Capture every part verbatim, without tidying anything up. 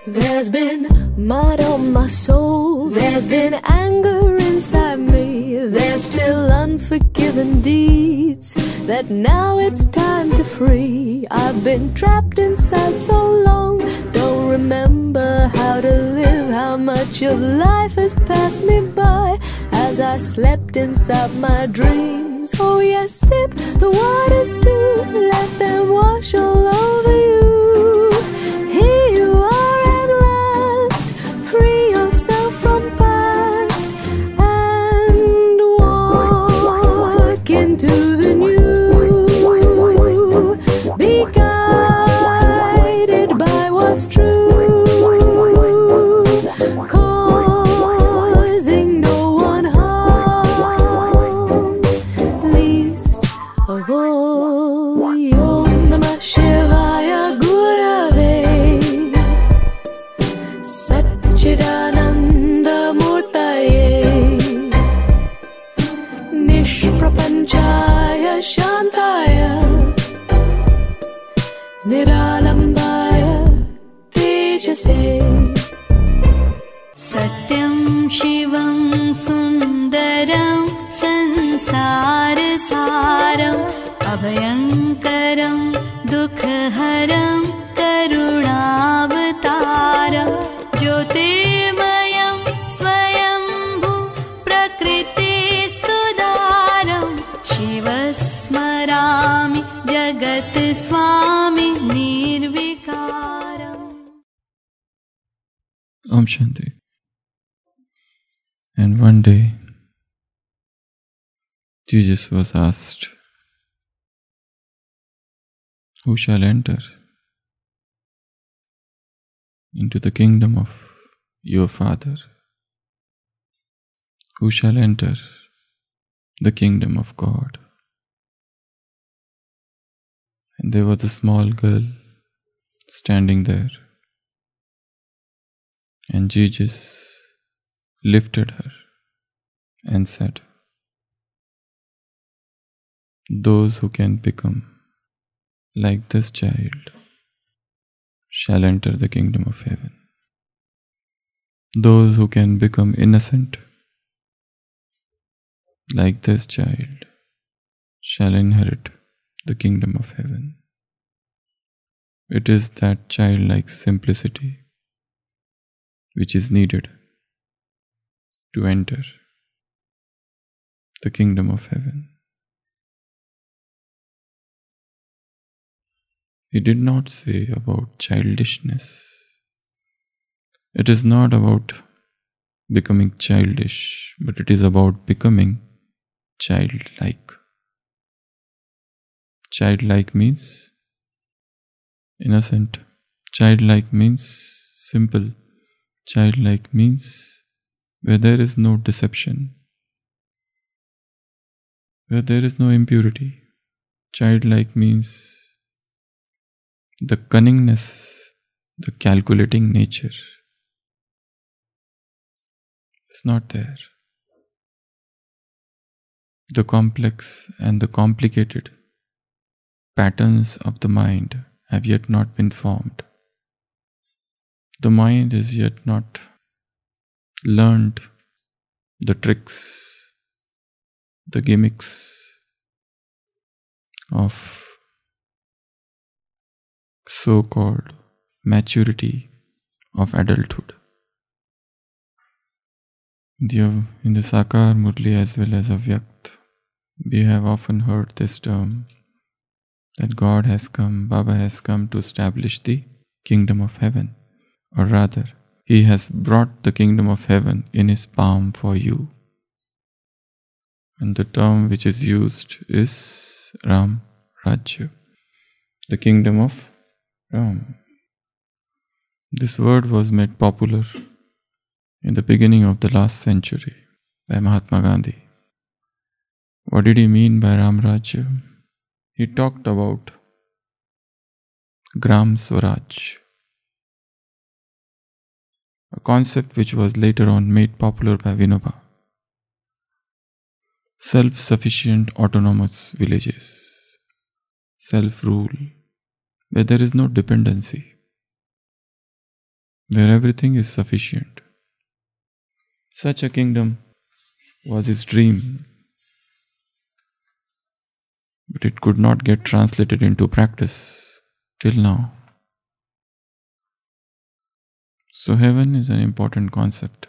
There's been mud on my soul, there's been anger inside me, there's still unforgiven deeds that now it's time to free. I've been trapped inside so long, don't remember how to live, how much of life has passed me by as I slept inside my dreams. Oh yes, sip the waters too, let them wash all over you. Here you are at last, free yourself from past and walk into the new. Be guided by what's true, causing no one harm, least of all Om Namah Shivaya Gurave Satchidananda Murtaye Nishprapanchaya Shantaya Niralambaya Tejase. Satyam Shivam Sundaram Sansarasaram Abhayankaram Dukhaharam Karunavataram Jyotirmayam Swayambhu Prakritistudaram Shivasmarami Jagat Swami Nirvikaram. Om Shanti. And one day, Jesus was asked, who shall enter into the kingdom of your Father? Who shall enter the kingdom of God? And there was a small girl standing there, and Jesus lifted her and said, those who can become like this child shall enter the kingdom of heaven. Those who can become innocent like this child shall inherit the kingdom of heaven. It is that childlike simplicity which is needed to enter the kingdom of heaven. He did not say about childishness. It is not about becoming childish, but it is about becoming childlike. Childlike means innocent. Childlike means simple. Childlike means where there is no deception, where there is no impurity. Childlike means the cunningness, the calculating nature is not there. The complex and the complicated patterns of the mind have yet not been formed. The mind is yet not learned the tricks, the gimmicks of so-called maturity of adulthood. In the Sakar Murli as well as Avyakt, we have often heard this term that God has come, Baba has come to establish the kingdom of heaven, or rather, He has brought the kingdom of heaven in His palm for you. And the term which is used is Ram Rajya, the kingdom of Ram. This word was made popular in the beginning of the last century by Mahatma Gandhi. What did he mean by Ram Rajya? He talked about Gram Swaraj, a concept which was later on made popular by Vinoba. Self-sufficient autonomous villages, self-rule, where there is no dependency. where everything is sufficient. Such a kingdom was his dream, but it could not get translated into practice till now. So heaven is an important concept.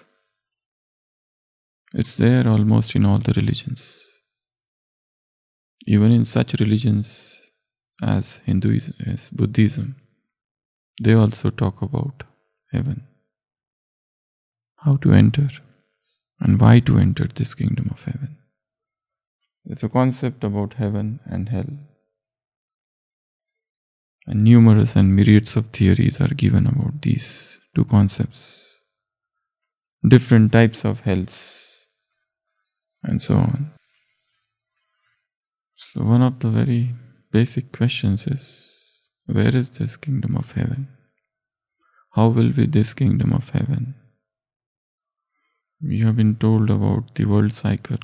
It's there almost in all the religions. Even in such religions as Hinduism, as Buddhism, they also talk about heaven. How to enter and why to enter this kingdom of heaven. There's a concept about heaven and hell. And numerous and myriads of theories are given about these two concepts. Different types of hells and so on. So one of the very basic questions is, where is this kingdom of heaven? How will be this kingdom of heaven? We have been told about the world cycle,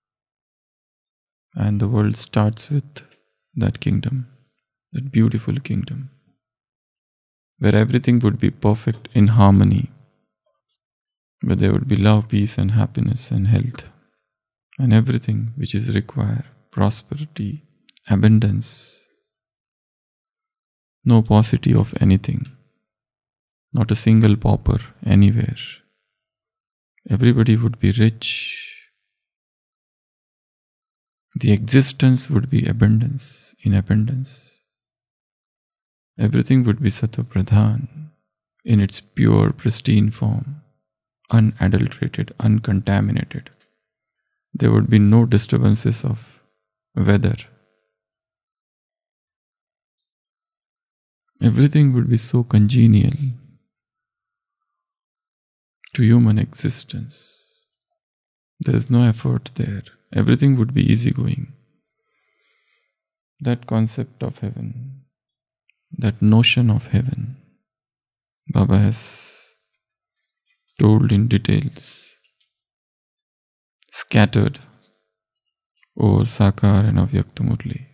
and the world starts with that kingdom, that beautiful kingdom, where everything would be perfect in harmony, where there would be love, peace and happiness and health, and everything which is required, prosperity, abundance, no paucity of anything, not a single pauper anywhere. Everybody would be rich. The existence would be abundance in abundance. Everything would be Sattva Pradhan in its pure, pristine form, unadulterated, uncontaminated. There would be no disturbances of weather. Everything would be so congenial to human existence. There is no effort there. Everything would be easygoing. That concept of heaven, that notion of heaven, Baba has told in details, scattered over Sakar and Avyakta Murli.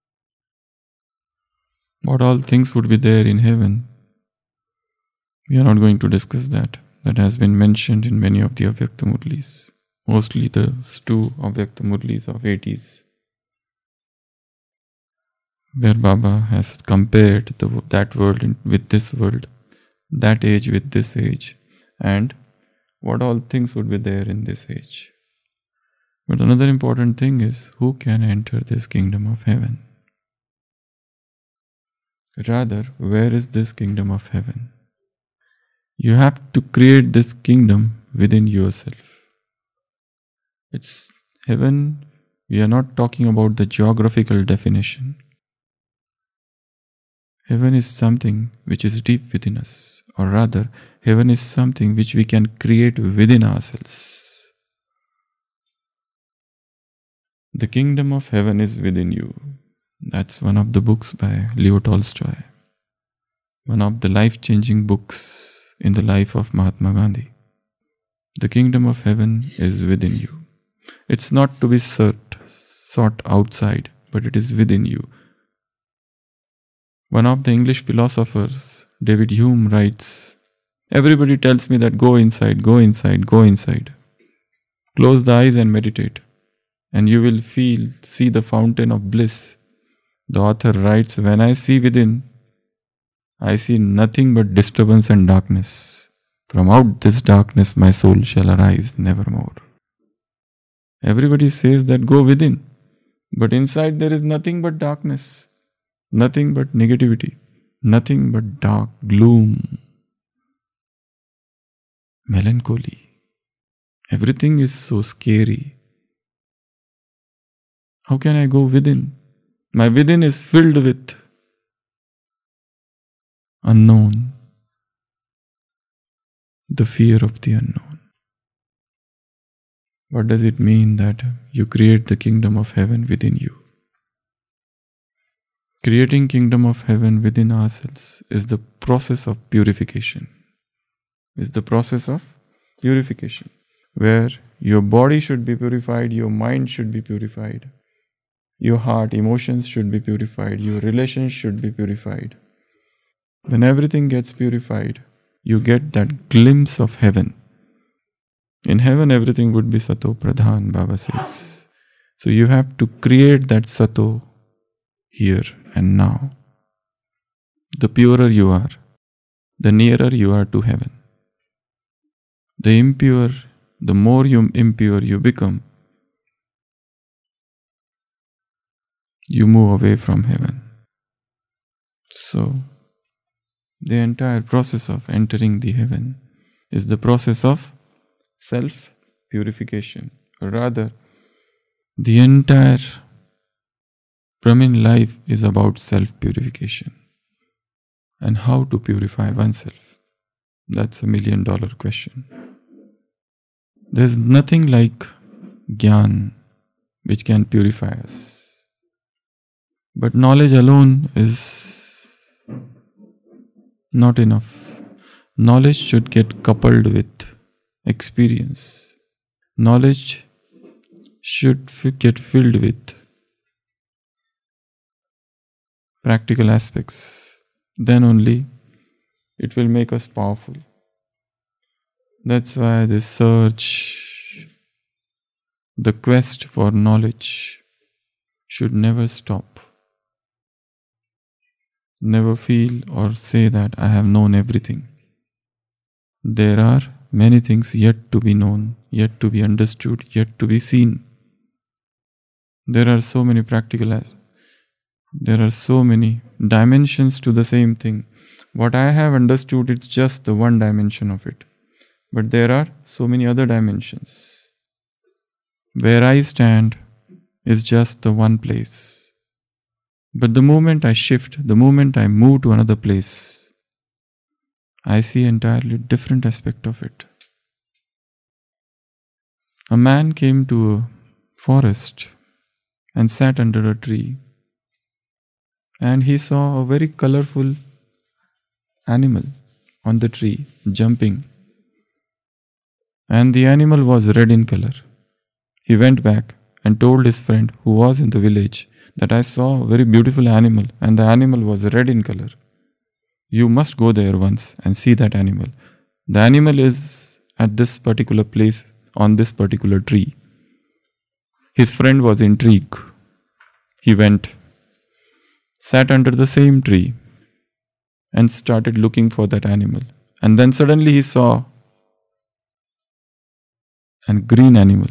What all things would be there in heaven, we are not going to discuss that. That has been mentioned in many of the Avyakta Murlis, mostly the two Avyakta Murlis of eighties, where Baba has compared the, that world in, with this world, that age with this age, and what all things would be there in this age. But another important thing is, who can enter this kingdom of heaven? Rather, where is this kingdom of heaven? You have to create this kingdom within yourself. It's heaven, we are not talking about the geographical definition. Heaven is something which is deep within us, or rather, heaven is something which we can create within ourselves. The kingdom of heaven is within you. That's one of the books by Leo Tolstoy. One of the life-changing books in the life of Mahatma Gandhi. The kingdom of heaven is within you. It's not to be sought, sought outside, but it is within you. One of the English philosophers, David Hume, writes, everybody tells me that go inside, go inside, go inside. Close the eyes and meditate, and you will feel, see the fountain of bliss. The author writes, when I see within, I see nothing but disturbance and darkness. From out this darkness my soul shall arise nevermore. Everybody says that go within, but inside there is nothing but darkness, nothing but negativity, nothing but dark, gloom, melancholy. Everything is so scary. How can I go within? My within is filled with unknown, the fear of the unknown. What does it mean that you create the kingdom of heaven within you? Creating kingdom of heaven within ourselves is the process of purification. Is the process of purification, where your body should be purified, your mind should be purified, your heart, emotions should be purified, your relations should be purified. When everything gets purified, you get that glimpse of heaven. In heaven, everything would be Sato Pradhan, Baba says. So you have to create that Sato here and now. The purer you are, the nearer you are to heaven. The impure, the more you impure you become, you move away from heaven. So, the entire process of entering the heaven is the process of self-purification. Or rather, the entire Brahmin life is about self-purification. And how to purify oneself? That's a million dollar question. There's nothing like Gyan which can purify us. But knowledge alone is not enough. Knowledge should get coupled with experience. Knowledge should f- get filled with practical aspects. Then only it will make us powerful. That's why this search, the quest for knowledge should never stop. Never feel or say that I have known everything. There are many things yet to be known, yet to be understood, yet to be seen. There are so many practical aspects. There are so many dimensions to the same thing. What I have understood is just the one dimension of it. But there are so many other dimensions. Where I stand is just the one place. But the moment I shift, the moment I move to another place, I see entirely different aspect of it. A man came to a forest and sat under a tree. And he saw a very colorful animal on the tree jumping. And the animal was red in color. He went back and told his friend who was in the village that I saw a very beautiful animal and the animal was red in color. You must go there once and see that animal. The animal is at this particular place on this particular tree. His friend was intrigued. He went, sat under the same tree and started looking for that animal. And then suddenly he saw a green animal.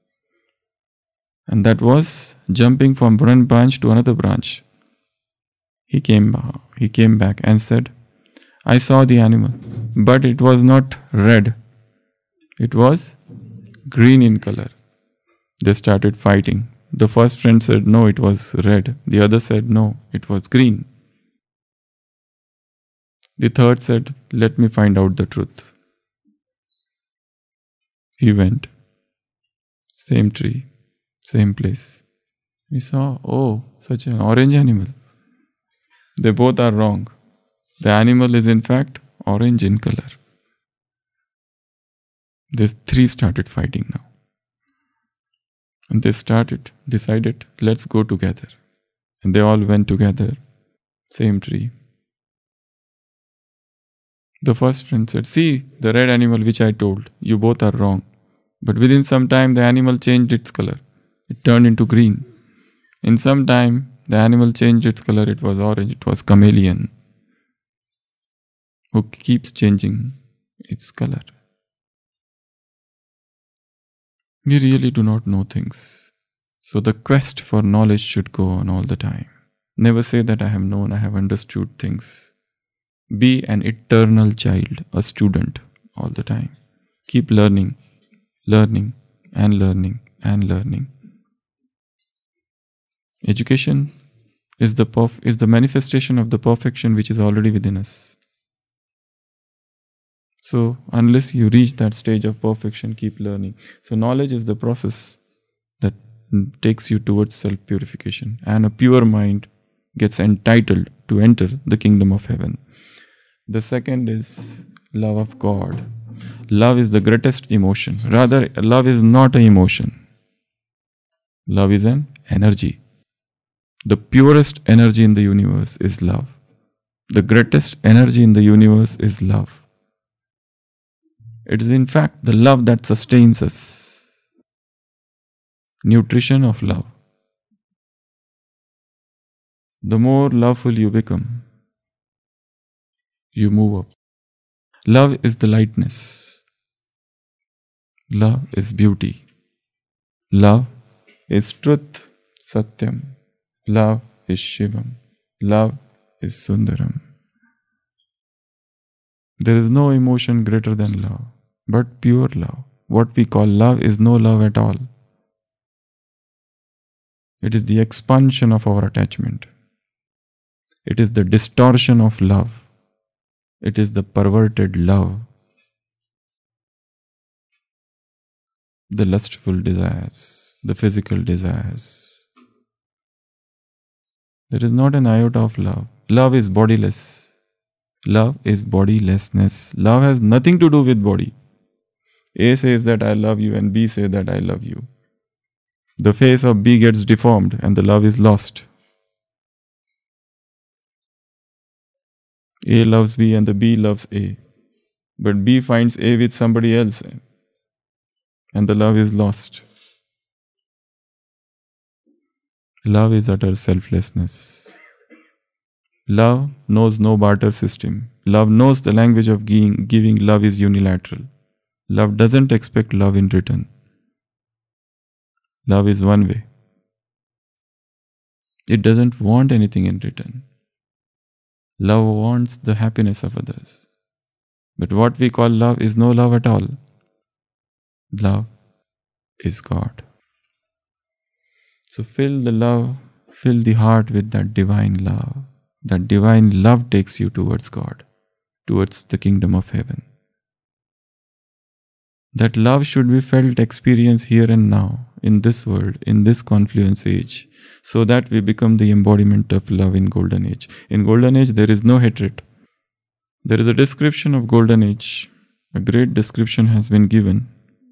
And that was jumping from one branch to another branch. He came, he came back and said, I saw the animal, but it was not red. It was green in color. They started fighting. The first friend said, no, it was red. The other said, no, it was green. The third said, let me find out the truth. He went. Same tree, same place. He saw, oh, such an orange animal. They both are wrong. The animal is in fact orange in color. These three started fighting now. And they started, decided, let's go together. And they all went together, same tree. The first friend said, see, the red animal which I told, you both are wrong. But within some time, the animal changed its color. It turned into green. In some time, the animal changed its color. It was orange. It was chameleon, who keeps changing its color. We really do not know things. So the quest for knowledge should go on all the time. Never say that I have known, I have understood things. Be an eternal child, a student all the time. Keep learning, learning and learning and learning. Education is the perf- is the manifestation of the perfection which is already within us. So unless you reach that stage of perfection, keep learning. So knowledge is the process that takes you towards self-purification. And a pure mind gets entitled to enter the kingdom of heaven. The second is love of God. Love is the greatest emotion. Rather, love is not an emotion. Love is an energy. The purest energy in the universe is love. The greatest energy in the universe is love. It is in fact the love that sustains us. Nutrition of love. The more loveful you become, you move up. Love is the lightness. Love is beauty. Love is truth, Satyam. Love is Shivam. Love is Sundaram. There is no emotion greater than love, but pure love. What we call love is no love at all. It is the expansion of our attachment. It is the distortion of love. It is the perverted love. The lustful desires, the physical desires. There is not an iota of love. Love is bodiless. Love is bodilessness. Love has nothing to do with body. A says that I love you and B says that I love you. The face of B gets deformed and the love is lost. A loves B and the B loves A. But B finds A with somebody else and the love is lost. Love is utter selflessness. Love knows no barter system. Love knows the language of giving. Giving love is unilateral. Love doesn't expect love in return. Love is one way. It doesn't want anything in return. Love wants the happiness of others. But what we call love is no love at all. Love is God. So fill the love, fill the heart with that divine love. That divine love takes you towards God, towards the kingdom of heaven. That love should be felt, experienced here and now, in this world, in this confluence age, so that we become the embodiment of love in golden age. In golden age, there is no hatred. There is a description of golden age. A great description has been given.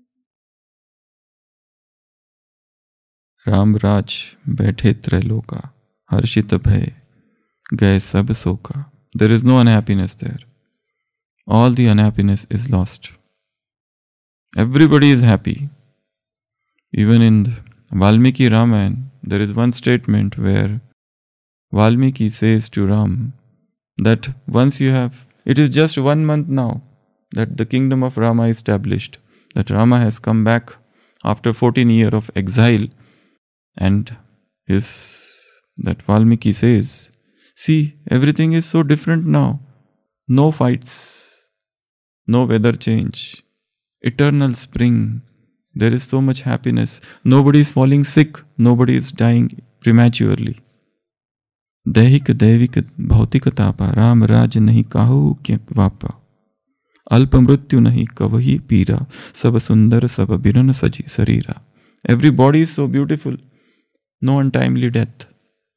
Ram Raj बैठे त्रैलोका, हर्षित भय, गए सब सोका. There is no unhappiness there. All the unhappiness is lost. Everybody is happy. Even in the Valmiki Ramayana, there is one statement where Valmiki says to Ram that once you have, it is just one month now that the kingdom of Rama is established, that Rama has come back after fourteen years of exile, and his, that Valmiki says, see, everything is so different now. No fights, no weather change, eternal spring. There is so much happiness. Nobody is falling sick. Nobody is dying prematurely. दैहिक दैविक भौतिक तापा राम राज नहीं काहू क्या वापा अल्प मृत्यु नहीं कवही पीरा सब सुंदर सब बिरन सजी शरीरा. Every body is so beautiful. No untimely death.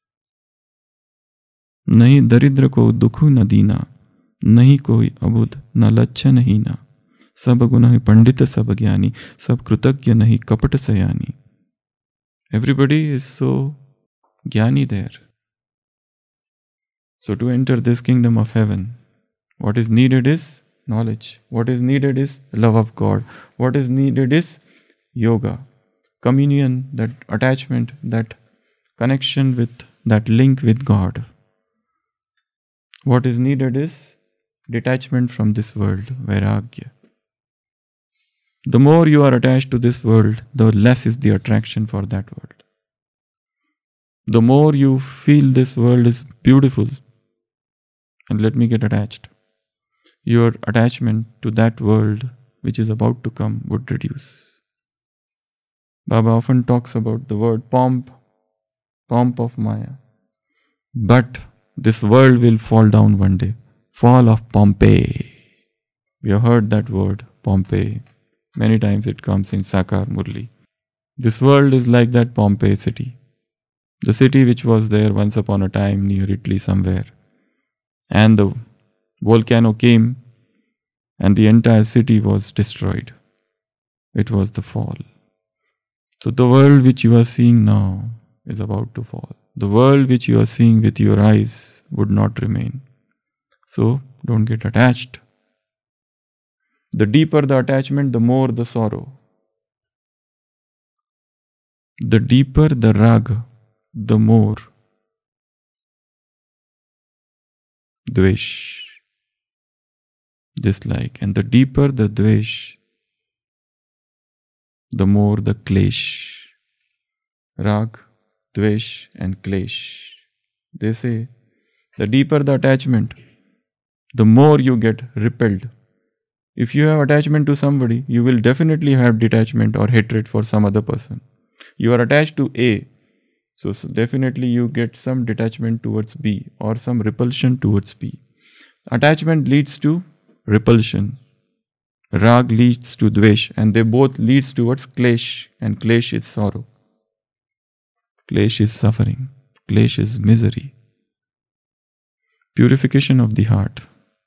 नहीं दरिद्र को दुख न दीना नहीं कोई अबुध न लच्छन हीना सब गुण ही पंडित सब ज्ञानी सब कृतज्ञ नहीं कपट सयानी. Everybody is so jnani there. So to enter this kingdom of heaven, what is needed is knowledge. What is needed is love of God. What is needed is yoga, communion, that attachment, that connection with, that link with God. What is needed is detachment from this world, vairagya. The more you are attached to this world, the less is the attraction for that world. The more you feel this world is beautiful, and let me get attached, your attachment to that world which is about to come would reduce. Baba often talks about the word pomp, pomp of Maya. But this world will fall down one day. Fall of Pompeii. We have heard that word, Pompeii. Many times it comes in Sakar Murli. This world is like that Pompeii city. The city which was there once upon a time near Italy somewhere. And the volcano came and the entire city was destroyed. It was the fall. So the world which you are seeing now is about to fall. The world which you are seeing with your eyes would not remain. So don't get attached. The deeper the attachment, the more the sorrow. The deeper the rag, the more dvesh, dislike. And the deeper the dvesh, the more the klesh. Rag, dvesh and klesh. They say, the deeper the attachment, the more you get repelled. If you have attachment to somebody, you will definitely have detachment or hatred for some other person. You are attached to A, so definitely you get some detachment towards B or some repulsion towards B. Attachment leads to repulsion. Rag leads to dvesh, and they both leads towards klesh, and klesh is sorrow. Klesh is suffering. Klesh is misery. Purification of the heart.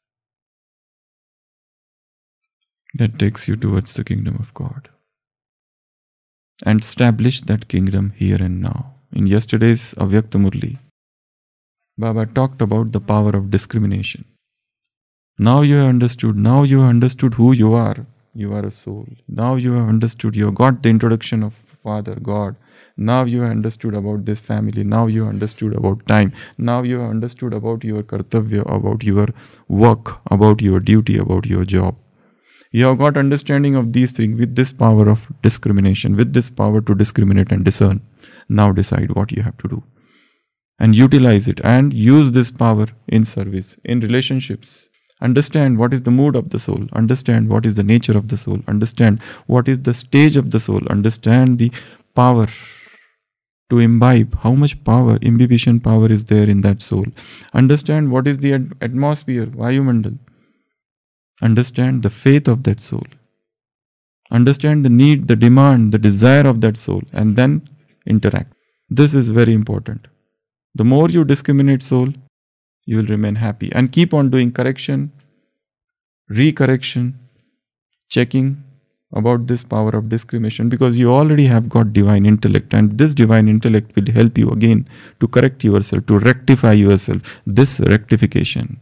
That takes you towards the kingdom of God. And establish that kingdom here and now. In yesterday's Avyakta Murli, Baba talked about the power of discrimination. Now you have understood, now you have understood who you are. You are a soul. Now you have understood, you have got the introduction of Father, God. Now you have understood about this family. Now you have understood about time. Now you have understood about your kartavya, about your work, about your duty, about your job. You have got understanding of these things with this power of discrimination, with this power to discriminate and discern. Now decide what you have to do. And utilize it and use this power in service, in relationships. Understand what is the mood of the soul. Understand what is the nature of the soul. Understand what is the stage of the soul. Understand the power to imbibe. How much power, imbibition power is there in that soul. Understand what is the ad- atmosphere, Vayumandal. Understand the faith of that soul. Understand the need, the demand, the desire of that soul, and then interact. This is very important. The more you discriminate soul, you will remain happy. And keep on doing correction, recorrection, checking about this power of discrimination, because you already have got divine intellect, and this divine intellect will help you again to correct yourself, to rectify yourself. This rectification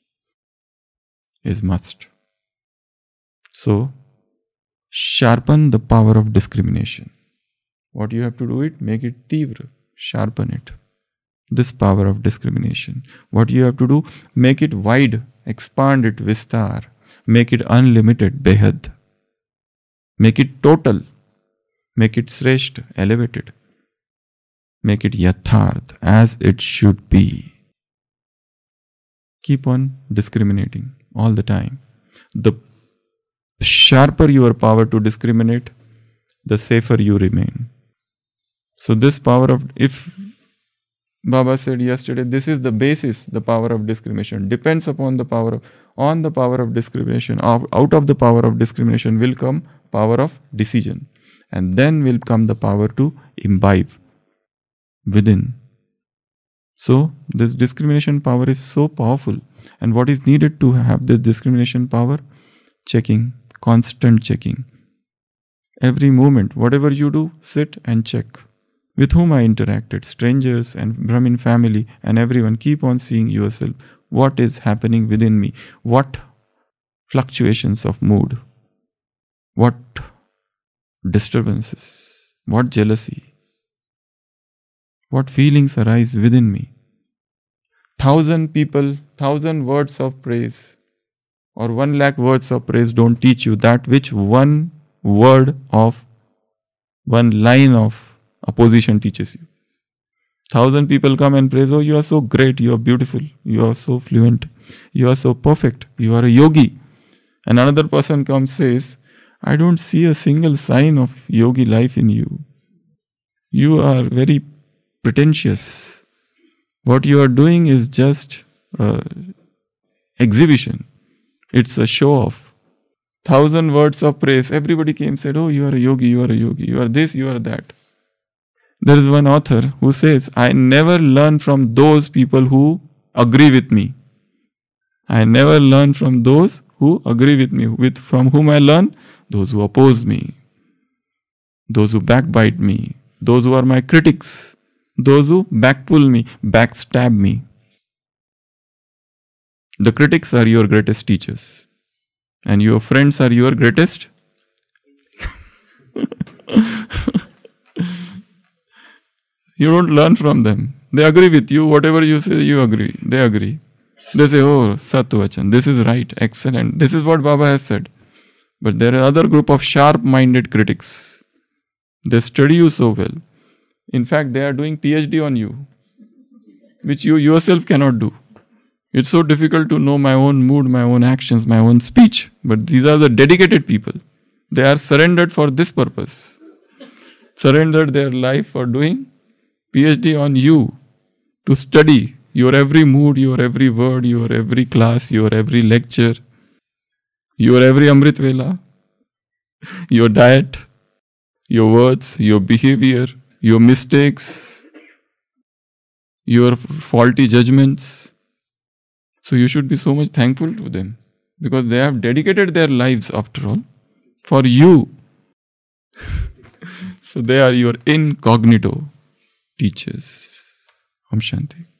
is must. So, sharpen the power of discrimination. What you have to do it? Make it tivra. Sharpen it. This power of discrimination. What you have to do? Make it wide. Expand it. Vistar. Make it unlimited. Behad. Make it total. Make it sresht. Elevated. Make it yatharth. As it should be. Keep on discriminating all the time. The sharper your power to discriminate, the safer you remain. So this power of, if Baba said yesterday, this is the basis, the power of discrimination, depends upon the power of, on the power of discrimination. Out of the power of discrimination will come power of decision. And then will come the power to imbibe within. So this discrimination power is so powerful. And what is needed to have this discrimination power? Checking, constant checking. Every moment, whatever you do, sit and check. With whom I interacted, strangers and Brahmin family and everyone, keep on seeing yourself. What is happening within me? What fluctuations of mood? What disturbances? What jealousy? What feelings arise within me? Thousand people, thousand words of praise or one lakh words of praise don't teach you that which one word of, one line of opposition teaches you. Thousand people come and praise, oh, you are so great, you are beautiful, you are so fluent, you are so perfect, you are a yogi. And another person comes says, I don't see a single sign of yogi life in you. You are very pretentious. What you are doing is just uh, exhibition. It's a show off. Thousand words of praise. Everybody came and said, oh, you are a yogi, you are a yogi, you are this, you are that. There is one author who says, I never learn from those people who agree with me. I never learn from those who agree with me. With from whom I learn? Those who oppose me. Those who backbite me. Those who are my critics. Those who backpull me, backstab me. The critics are your greatest teachers. And your friends are your greatest? You don't learn from them. They agree with you. Whatever you say, you agree. They agree. They say, oh, Satvachan, this is right, excellent. This is what Baba has said. But there are other group of sharp-minded critics. They study you so well. In fact, they are doing PhD on you, which you yourself cannot do. It's so difficult to know my own mood, my own actions, my own speech. But these are the dedicated people. They are surrendered for this purpose. Surrendered their life for doing PhD on you, to study your every mood, your every word, your every class, your every lecture, your every Amrit Vela, your diet, your words, your behavior, your mistakes, your faulty judgments. So you should be so much thankful to them, because they have dedicated their lives, after all, for you. So they are your incognito teachers. Om Shanti.